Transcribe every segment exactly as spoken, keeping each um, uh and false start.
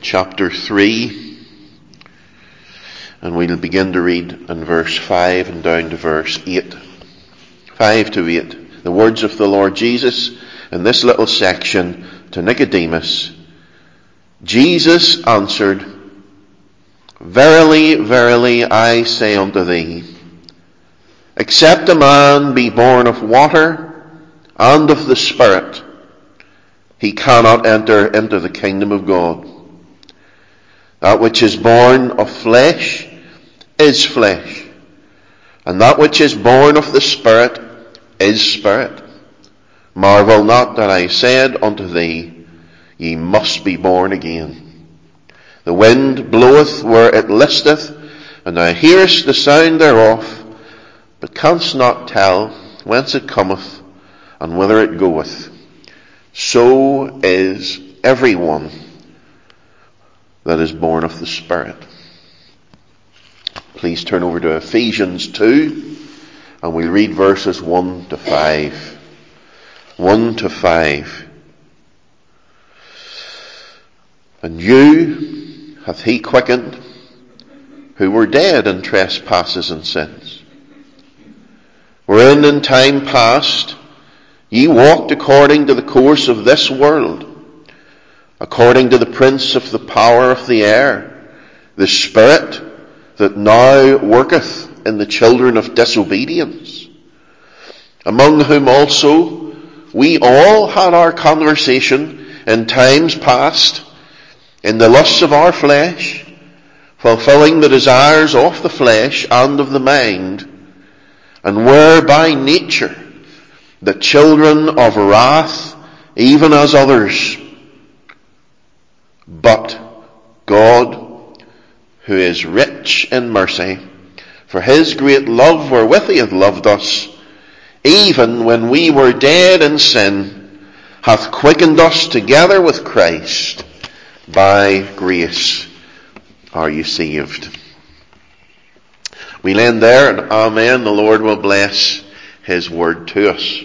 chapter three, and we'll begin to read in verse five and down to verse eight. five to eight. The words of the Lord Jesus in this little section to Nicodemus. Jesus answered, Verily, verily, I say unto thee, except a man be born of water and of the Spirit, he cannot enter into the kingdom of God. That which is born of flesh is flesh, and that which is born of the Spirit is spirit. Marvel not that I said unto thee, ye must be born again. The wind bloweth where it listeth, and thou hearest the sound thereof, but canst not tell whence it cometh and whither it goeth. So is everyone that is born of the Spirit. Please turn over to Ephesians two, and we'll read verses one to five. one to five. And you hath he quickened, who were dead in trespasses and sins, wherein in time past ye walked according to the course of this world, according to the prince of the power of the air, the spirit that now worketh in the children of disobedience, among whom also we all had our conversation in times past, in the lusts of our flesh, fulfilling the desires of the flesh and of the mind, and were by nature the children of wrath, even as others. But God, who is rich in mercy, for his great love wherewith he hath loved us, even when we were dead in sin, hath quickened us together with Christ. By grace are you saved. We'll end there, and amen. The Lord will bless his word to us.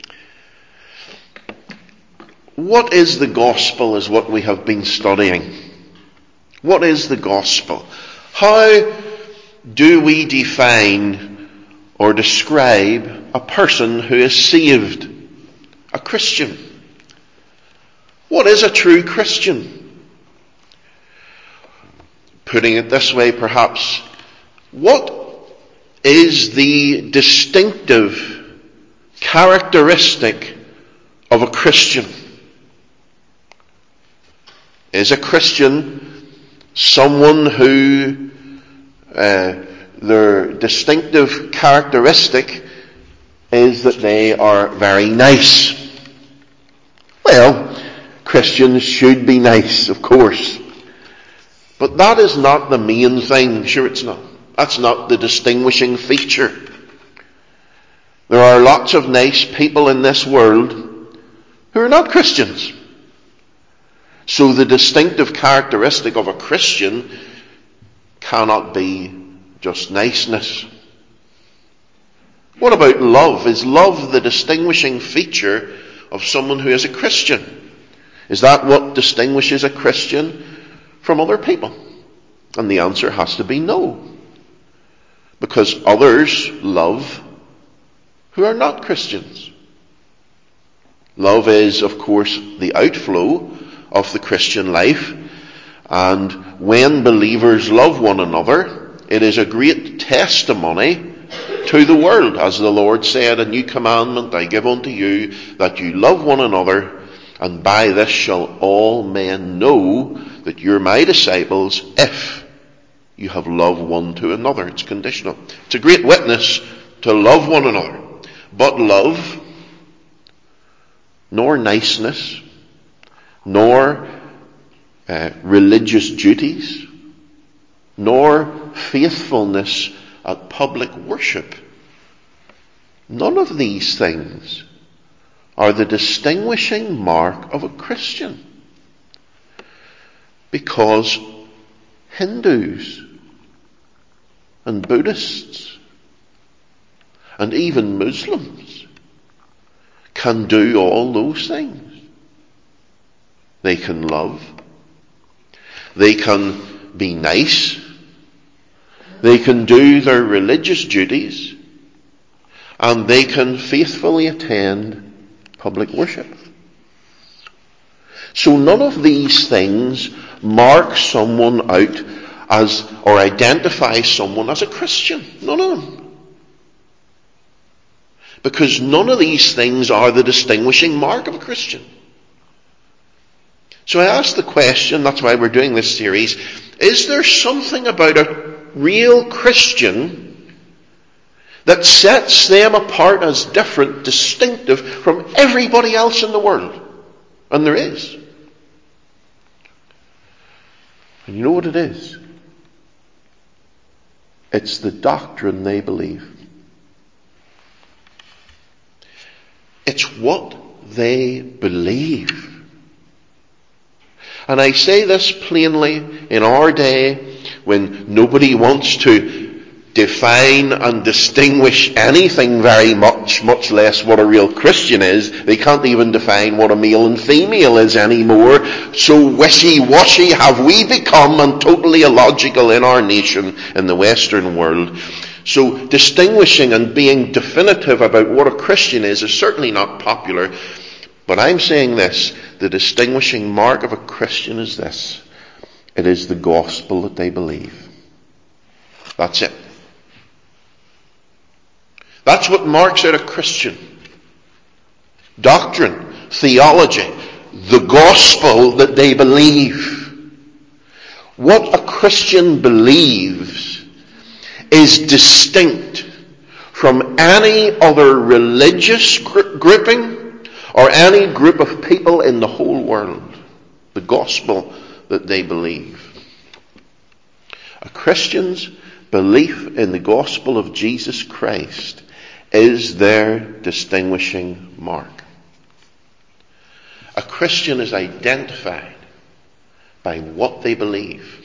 What is the gospel is what we have been studying. What is the gospel? How do we define or describe a person who is saved? A Christian. What is a true Christian? Putting it this way, perhaps, what is the distinctive characteristic of a Christian? Is a Christian someone who uh, their distinctive characteristic is that they are very nice? Well, Christians should be nice, of course. But that is not the main thing. Sure, it's not. That's not the distinguishing feature. There are lots of nice people in this world who are not Christians. So the distinctive characteristic of a Christian cannot be just niceness. What about love? Is love the distinguishing feature of someone who is a Christian? Is that what distinguishes a Christian from other people? And the answer has to be no. Because others love who are not Christians. Love is, of course, the outflow of the Christian life. And when believers love one another, it is a great testimony to the world. As the Lord said, a new commandment I give unto you, that you love one another, and by this shall all men know that you're my disciples, if you have love one to another. It's conditional. It's a great witness to love one another. But love, nor niceness, nor uh, religious duties, nor faithfulness at public worship, none of these things are the distinguishing mark of a Christian. Because Hindus and Buddhists and even Muslims can do all those things. They can love. They can be nice. They can do their religious duties. And they can faithfully attend public worship. So none of these things mark someone out as, or identify someone as a Christian. None of them. Because none of these things are the distinguishing mark of a Christian. So I ask the question, that's why we're doing this series, is there something about a real Christian that sets them apart as different, distinctive from everybody else in the world? And there is. And you know what it is? It's the doctrine they believe. It's what they believe. And I say this plainly in our day when nobody wants to define and distinguish anything very much, much less what a real Christian is. They can't even define what a male and female is anymore. So wishy-washy have we become and totally illogical in our nation, in the Western world. So distinguishing and being definitive about what a Christian is is certainly not popular. But I'm saying this, the distinguishing mark of a Christian is this. It is the gospel that they believe. That's it. That's what marks out a Christian. Doctrine, theology, the gospel that they believe. What a Christian believes is distinct from any other religious gr- grouping or any group of people in the whole world. The gospel that they believe. A Christian's belief in the gospel of Jesus Christ is their distinguishing mark. A Christian is identified by what they believe.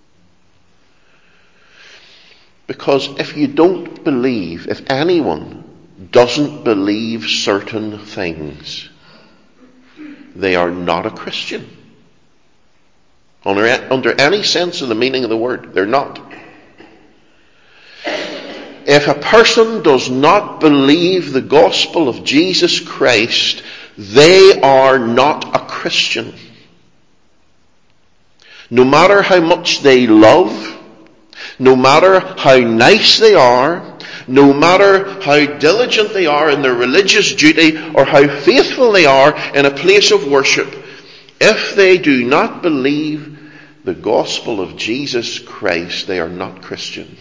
Because if you don't believe, if anyone doesn't believe certain things, they are not a Christian. Under, under any sense of the meaning of the word, they're not. If a person does not believe the gospel of Jesus Christ, they are not a Christian. No matter how much they love, no matter how nice they are, no matter how diligent they are in their religious duty or how faithful they are in a place of worship, if they do not believe the gospel of Jesus Christ, they are not Christians.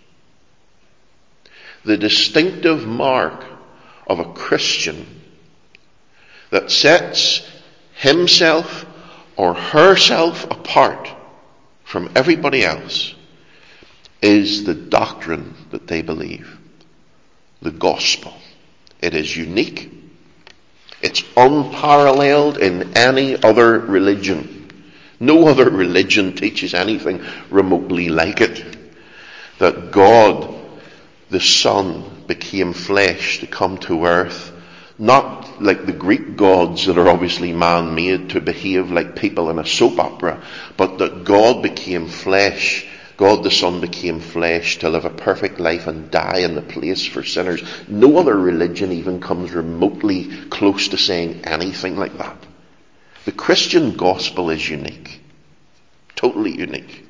The distinctive mark of a Christian that sets himself or herself apart from everybody else is the doctrine that they believe. The gospel. It is unique. It's unparalleled in any other religion. No other religion teaches anything remotely like it. That God, the Son, became flesh to come to earth, not like the Greek gods that are obviously man-made to behave like people in a soap opera, but that God became flesh. God the Son became flesh to live a perfect life and die in the place for sinners. No other religion even comes remotely close to saying anything like that. The Christian gospel is unique. Totally unique.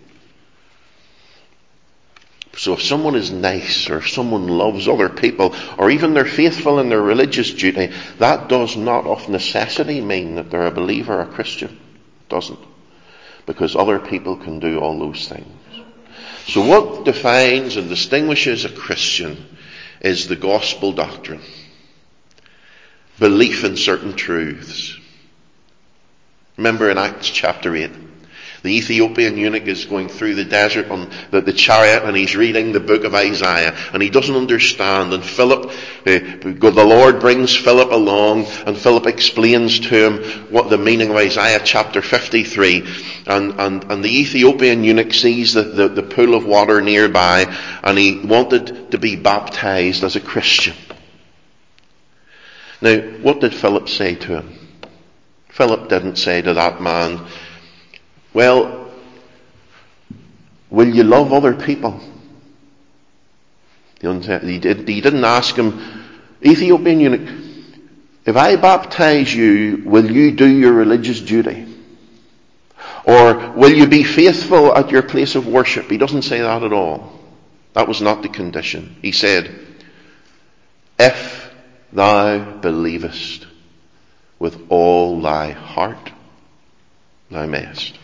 So if someone is nice, or if someone loves other people, or even they're faithful in their religious duty, that does not of necessity mean that they're a believer or a Christian. It doesn't. Because other people can do all those things. So what defines and distinguishes a Christian is the gospel doctrine. Belief in certain truths. Remember in Acts chapter eight, the Ethiopian eunuch is going through the desert on the, the chariot, and he's reading the book of Isaiah, and he doesn't understand. And Philip, uh, the Lord brings Philip along, and Philip explains to him what the meaning of Isaiah chapter fifty-three. And, and, and the Ethiopian eunuch sees the, the, the pool of water nearby, and he wanted to be baptized as a Christian. Now, what did Philip say to him? Philip didn't say to that man, well, will you love other people? He didn't ask him, Ethiopian eunuch, if I baptize you, will you do your religious duty? Or will you be faithful at your place of worship? He doesn't say that at all. That was not the condition. He said, if thou believest with all thy heart, thou mayest.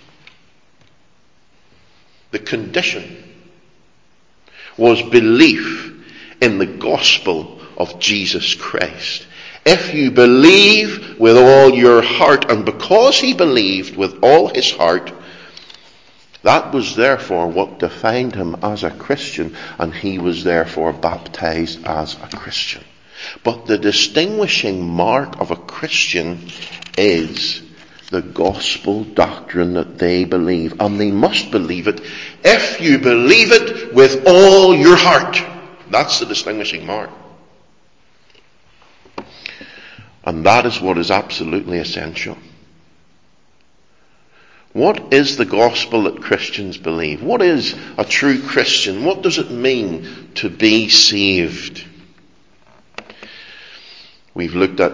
The condition was belief in the gospel of Jesus Christ. If you believe with all your heart, and because he believed with all his heart, that was therefore what defined him as a Christian, and he was therefore baptized as a Christian. But the distinguishing mark of a Christian is the gospel doctrine that they believe. And they must believe it if you believe it with all your heart. That's the distinguishing mark. And that is what is absolutely essential. What is the gospel that Christians believe? What is a true Christian? What does it mean to be saved? We've looked at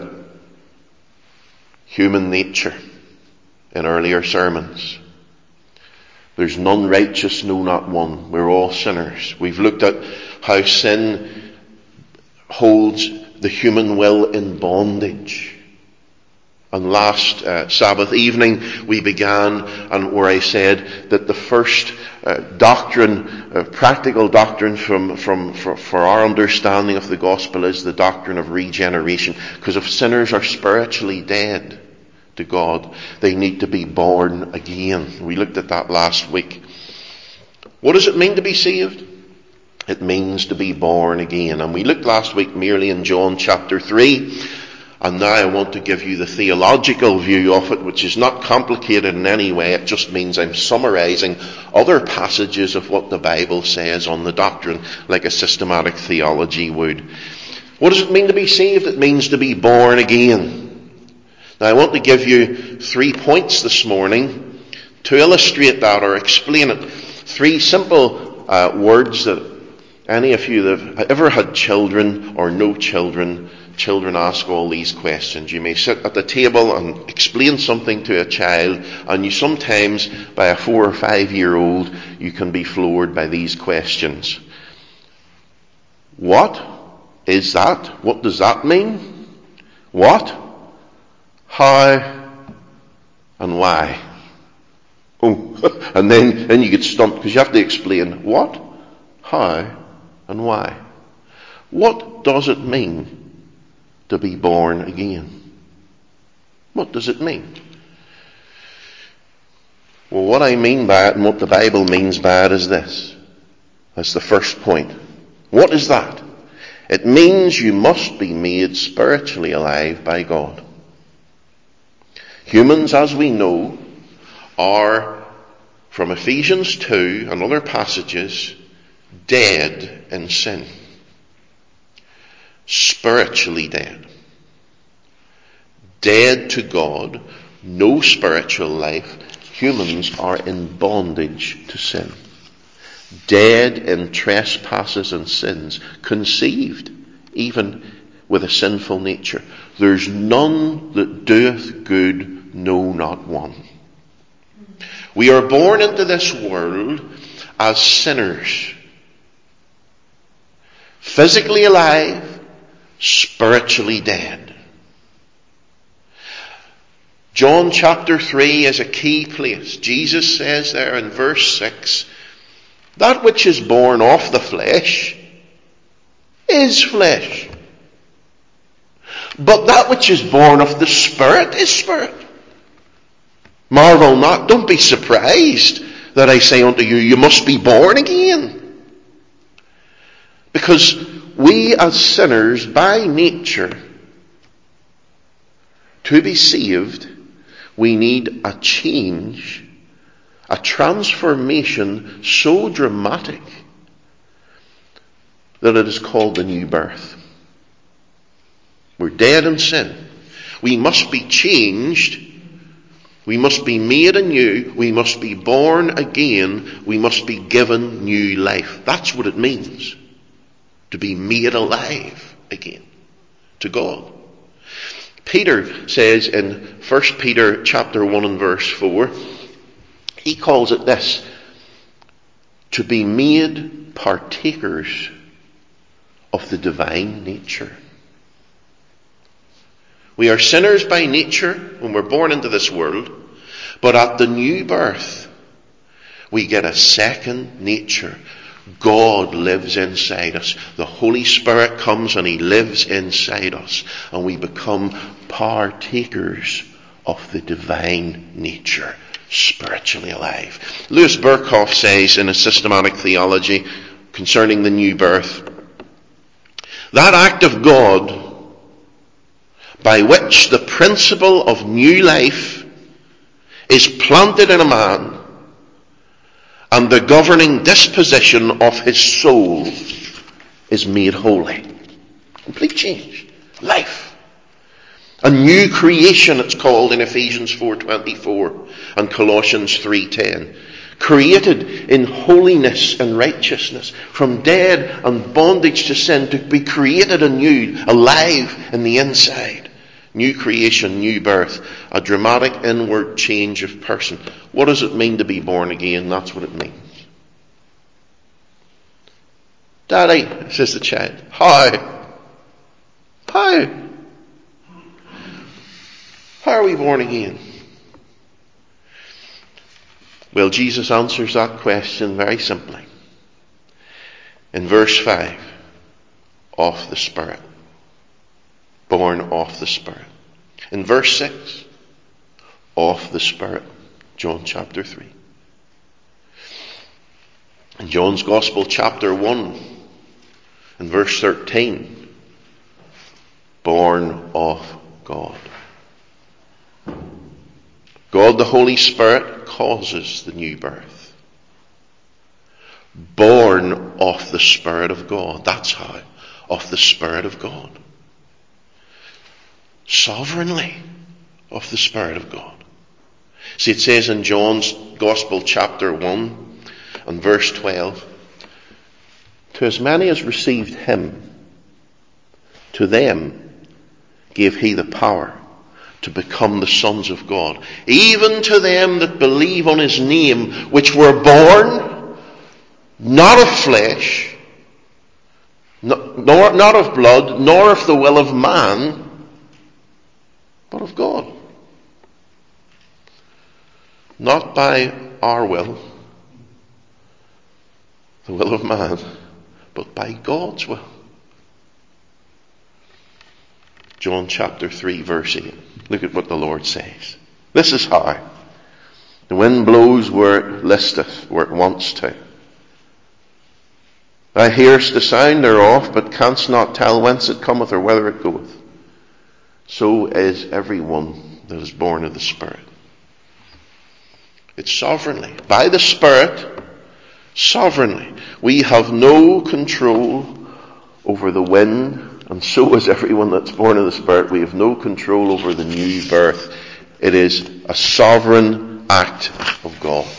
human nature in earlier sermons. There's none righteous, no, not one. We're all sinners. We've looked at how sin holds the human will in bondage. And last uh, Sabbath evening we began, and where I said that the first uh, doctrine, uh, practical doctrine from, from for, for our understanding of the gospel is the doctrine of regeneration. Because if sinners are spiritually dead to God, they need to be born again. We looked at that last week. What does it mean to be saved? It means to be born again. And we looked last week merely in John chapter three. And now I want to give you the theological view of it, which is not complicated in any way. It just means I'm summarizing other passages of what the Bible says on the doctrine, like a systematic theology would. What does it mean to be saved? It means to be born again. Now I want to give you three points this morning to illustrate that or explain it. Three simple uh, words that any of you that have ever had children or no children, children ask all these questions. You may sit at the table and explain something to a child, and you sometimes, by a four or five year old, you can be floored by these questions. What is that? What does that mean? What? How? And why? Oh, and then, then you get stumped because you have to explain what, how, and why. What does it mean to be born again? What does it mean? Well, what I mean by it and what the Bible means by it is this. That's the first point. What is that? It means you must be made spiritually alive by God. Humans, as we know, are, from Ephesians two and other passages, dead in sin. Spiritually dead. Dead to God, no spiritual life. Humans are in bondage to sin. Dead in trespasses and sins, conceived even with a sinful nature. There's none that doeth good, no, not one. We are born into this world as sinners. Physically alive, spiritually dead. John chapter three is a key place. Jesus says there in verse six, that which is born of the flesh is flesh. But that which is born of the Spirit is spirit. Marvel not, don't be surprised that I say unto you, you must be born again. Because we as sinners, by nature, to be saved, we need a change, a transformation so dramatic that it is called the new birth. We're dead in sin. We must be changed We must be made anew. We must be born again. We must be given new life. That's what it means to be made alive again to God. Peter says in First Peter chapter one and verse four, he calls it this: to be made partakers of the divine nature. We are sinners by nature when we're born into this world, but at the new birth, we get a second nature. God lives inside us. The Holy Spirit comes and He lives inside us, and we become partakers of the divine nature, spiritually alive. Louis Berkhoff says in a systematic theology concerning the new birth, that act of God by which the principle of new life is planted in a man, and the governing disposition of his soul is made holy. Complete change. Life. A new creation, it's called in Ephesians four twenty-four and Colossians three ten. Created in holiness and righteousness, from dead and bondage to sin, to be created anew, alive in the inside. New creation, new birth, a dramatic inward change of person. What does it mean to be born again? That's what it means. Daddy, says the child, how? How? How are we born again? Well, Jesus answers that question very simply. In verse five, of the Spirit. Born of the Spirit. In verse six, of the Spirit. John chapter three. In John's Gospel chapter one, in verse thirteen, born of God. God the Holy Spirit causes the new birth. Born of the Spirit of God. That's how. Of the Spirit of God. Sovereignly of the Spirit of God. See, it says in John's Gospel chapter one and verse twelve, to as many as received him, to them gave he the power to become the sons of God, even to them that believe on his name, which were born not of flesh, nor not of blood, nor of the will of man, but of God. Not by our will, the will of man, but by God's will. John chapter three verse eight. Look at what the Lord says. This is how. The wind blows where it listeth, where it wants to. Thou hearest the sound thereof, but canst not tell whence it cometh or whither it goeth. So is every one that is born of the Spirit. It's sovereignly. By the Spirit, sovereignly. We have no control over the wind, and so is everyone that's born of the Spirit. We have no control over the new birth. It is a sovereign act of God.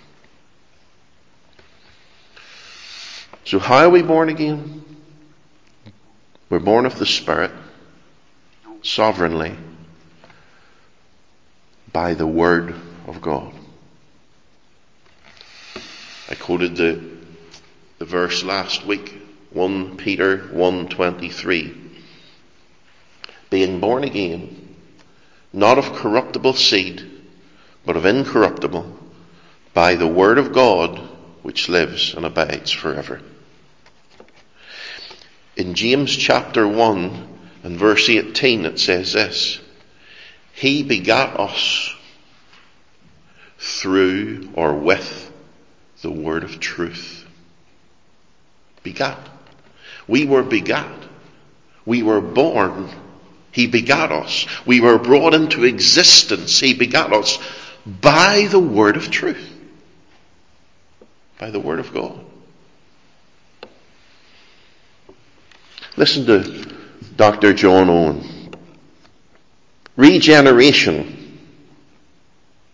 So how are we born again? We're born of the Spirit, sovereignly, by the Word of God. I quoted the, the verse last week, First Peter one twenty-three. Being born again, not of corruptible seed, but of incorruptible, by the Word of God, which lives and abides forever. In James chapter one and verse eighteen it says this: He begat us through or with the word of truth. Begat. We were begat. We were born. He begat us. We were brought into existence. He begat us by the word of truth. By the word of God. Listen to Doctor John Owen. Regeneration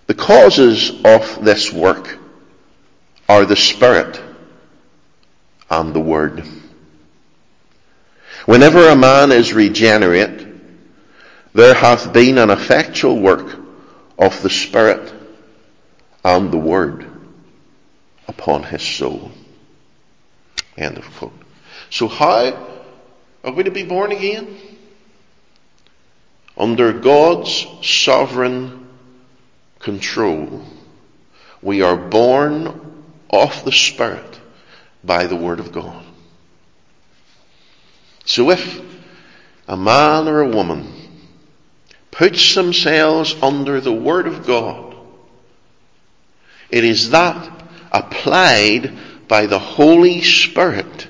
The causes of this work are the Spirit and the Word. Whenever a man is regenerate, there hath been an effectual work of the Spirit and the Word upon his soul. End of quote. So how are we to be born again? Under God's sovereign control. We are born of the Spirit by the Word of God. So if a man or a woman puts themselves under the Word of God, it is that applied by the Holy Spirit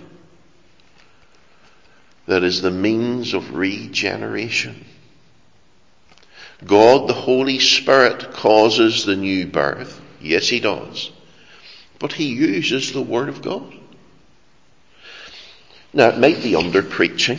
that is the means of regeneration. God, the Holy Spirit, causes the new birth. Yes, He does. But He uses the Word of God. Now, it might be under preaching.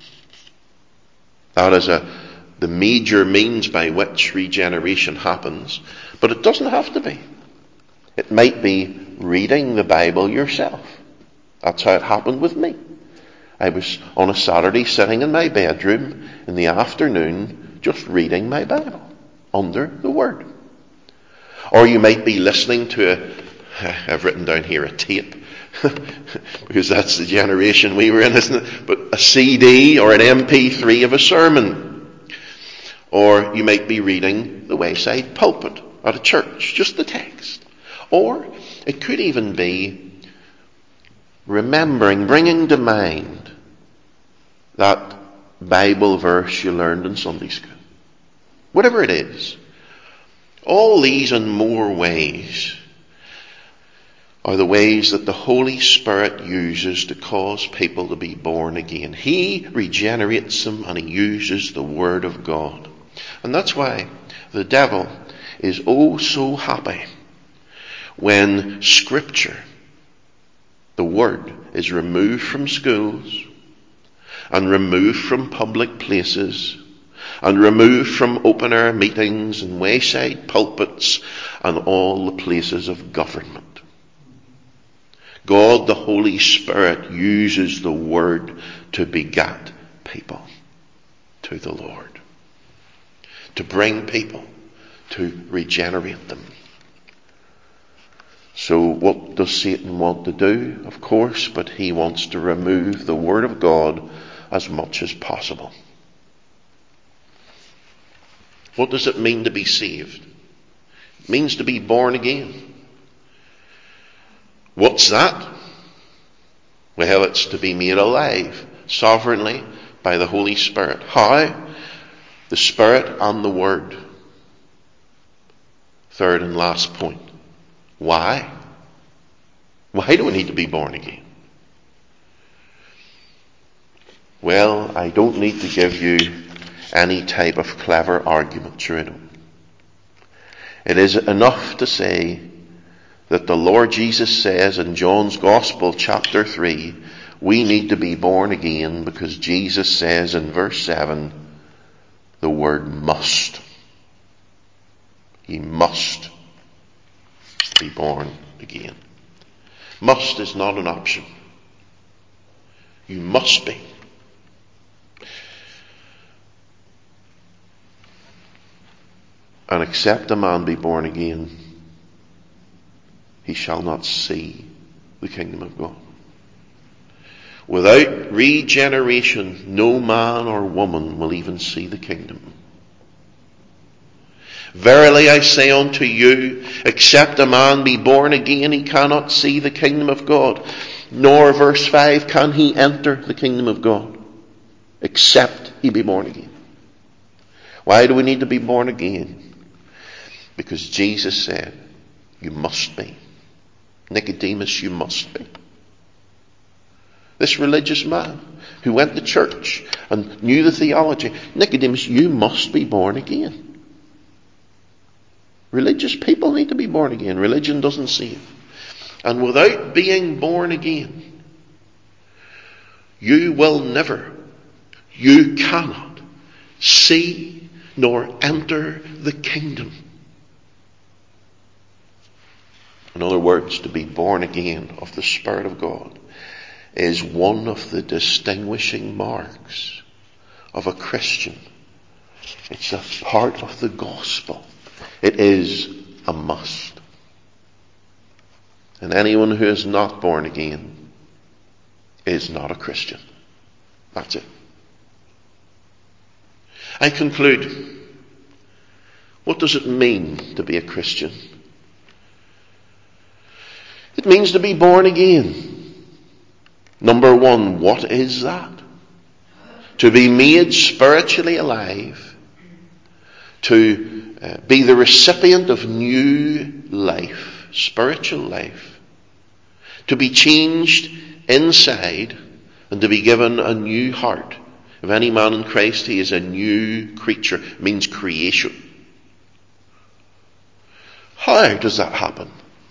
That is a, the major means by which regeneration happens. But it doesn't have to be. It might be reading the Bible yourself. That's how it happened with me. I was on a Saturday sitting in my bedroom in the afternoon just reading my Bible under the Word. Or you might be listening to a, I've written down here a tape, because that's the generation we were in, isn't it? But a C D or an M P three of a sermon. Or you might be reading the Wayside Pulpit at a church, just the text. Or it could even be remembering, bringing to mind that Bible verse you learned in Sunday school. Whatever it is. All these and more ways are the ways that the Holy Spirit uses to cause people to be born again. He regenerates them and He uses the Word of God. And that's why the devil is oh so happy when Scripture, the Word, is removed from schools and removed from public places and removed from open-air meetings and wayside pulpits and all the places of government. God, the Holy Spirit, uses the Word to beget people to the Lord, to bring people, to regenerate them. So what does Satan want to do? Of course, but he wants to remove the Word of God as much as possible. What does it mean to be saved? It means to be born again. What's that? Well, it's to be made alive sovereignly by the Holy Spirit. How? The Spirit and the Word. Third and last point. Why? Why do we need to be born again? Well, I don't need to give you any type of clever argument, sure I don't. It is enough to say that the Lord Jesus says in John's Gospel, chapter three, we need to be born again because Jesus says in verse seven, the word must. He must be born again. Must is not an option. You must be. And except a man be born again, he shall not see the kingdom of God. Without regeneration, no man or woman will even see the kingdom. Verily I say unto you, except a man be born again, he cannot see the kingdom of God. Nor, verse five, can he enter the kingdom of God, except he be born again. Why do we need to be born again? Because Jesus said, you must be. Nicodemus, you must be. This religious man who went to church and knew the theology, Nicodemus, you must be born again. Religious people need to be born again. Religion doesn't save. And without being born again, you will never, you cannot see nor enter the kingdom In other words, to be born again of the Spirit of God is one of the distinguishing marks of a Christian. It's a part of the gospel. It is a must. And anyone who is not born again is not a Christian. That's it. I conclude. What does it mean to be a Christian? It means to be born again. Number one, what is that? To be made spiritually alive. To uh, be the recipient of new life, spiritual life. To be changed inside and to be given a new heart. If any man in Christ, he is a new creature. It means creation. How does that happen?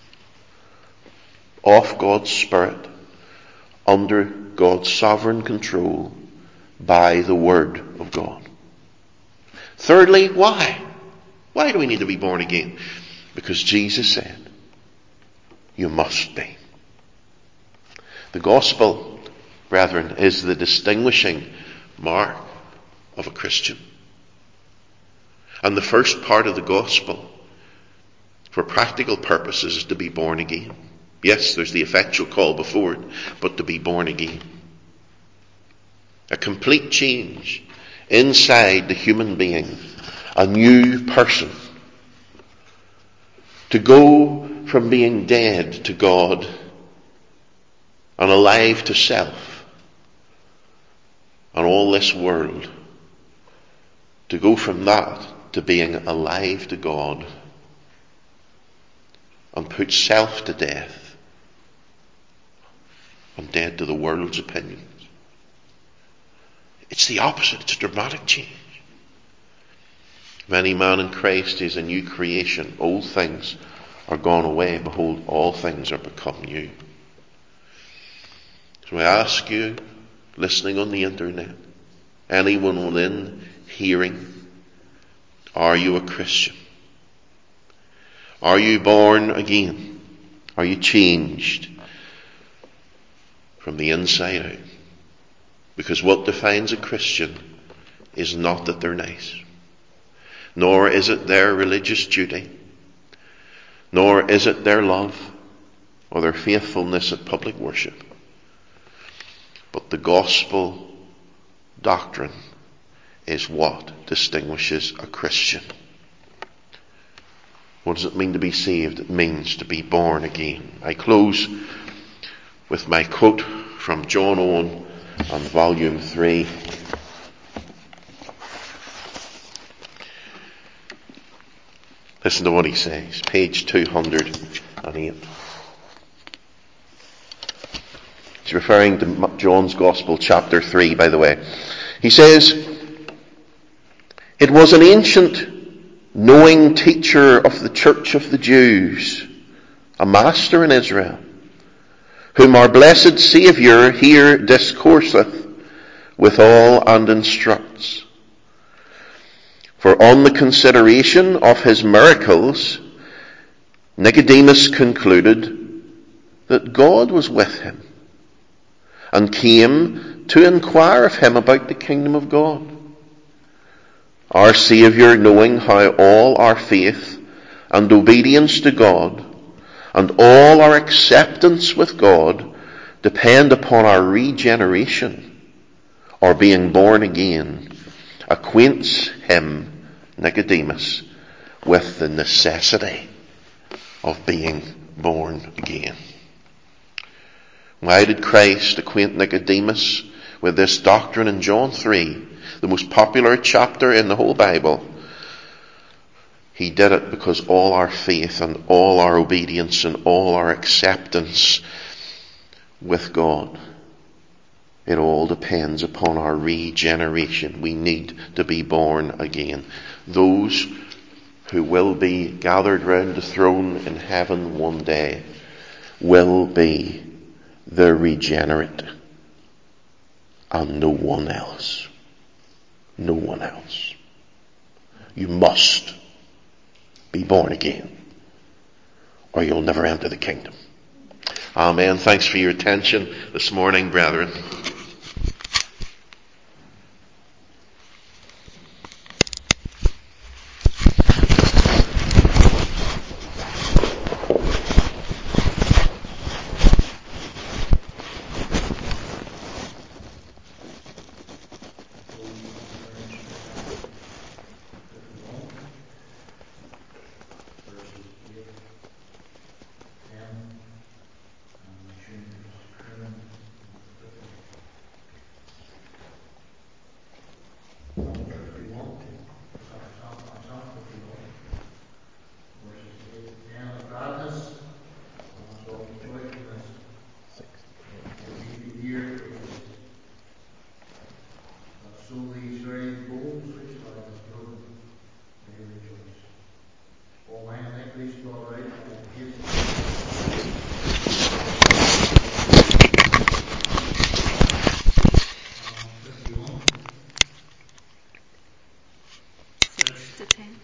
Of God's Spirit, under God's sovereign control, by the Word of God. Thirdly, why? Why do we need to be born again? Because Jesus said, you must be. The gospel, brethren, is the distinguishing mark of a Christian. And the first part of the gospel, for practical purposes, is to be born again. Yes, there's the effectual call before it, but to be born again. A complete change inside the human being. A new person. To go from being dead to God and alive to self and all this world. To go from that to being alive to God and put self to death and dead to the world's opinions. It's the opposite. It's a dramatic change. If any man in Christ is a new creation, old things are gone away. Behold, all things are become new. So I ask you, listening on the internet, anyone within hearing, are you a Christian? Are you born again? Are you changed from the inside out? Because what defines a Christian is not that they're nice, nor is it their religious duty, nor is it their love or their faithfulness at public worship, but the gospel doctrine is what distinguishes a Christian. What does it mean to be saved? It means to be born again. I close with my quote from John Owen on volume three. Listen to what he says, page two hundred eight. He's referring to John's Gospel, chapter three, by the way. He says, it was an ancient, knowing teacher of the church of the Jews, a master in Israel, whom our blessed Saviour here discourseth withal and instructs. For on the consideration of his miracles, Nicodemus concluded that God was with him, and came to inquire of him about the kingdom of God. Our Saviour, knowing how all our faith and obedience to God and all our acceptance with God depend upon our regeneration or being born again, acquaints him, Nicodemus, with the necessity of being born again. Why did Christ acquaint Nicodemus with this doctrine in John three, the most popular chapter in the whole Bible? He did it because all our faith and all our obedience and all our acceptance with God, it all depends upon our regeneration. We need to be born again. Those who will be gathered round the throne in heaven one day will be the regenerate and no one else. No one else. You must be born again, or you'll never enter the kingdom. Amen. Thanks for your attention this morning, brethren.